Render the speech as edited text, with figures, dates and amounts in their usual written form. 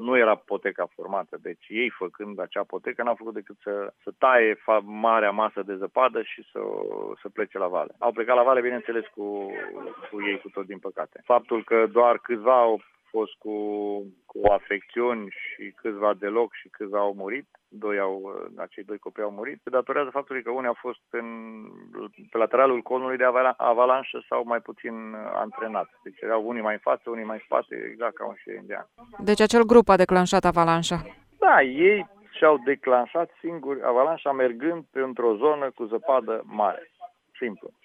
nu era poteca formată. Deci ei, făcând acea potecă, n-au făcut decât să taie marea masă de zăpadă și să plece la vale. Au plecat la vale, bineînțeles, cu ei cu tot, din păcate. Faptul că doar câțiva au fost cu afecțiuni și câțiva deloc și câțiva au murit, acei doi copii au murit, se datorează faptului că unii au fost pe lateralul conului de avalanșă sau mai puțin antrenați. Deci erau unii mai în față, unii mai în spate, exact ca un șir indian. Deci acel grup a declanșat avalanșa. Da, ei și-au declanșat singuri avalanșa mergând într-o zonă cu zăpadă mare. Simplu.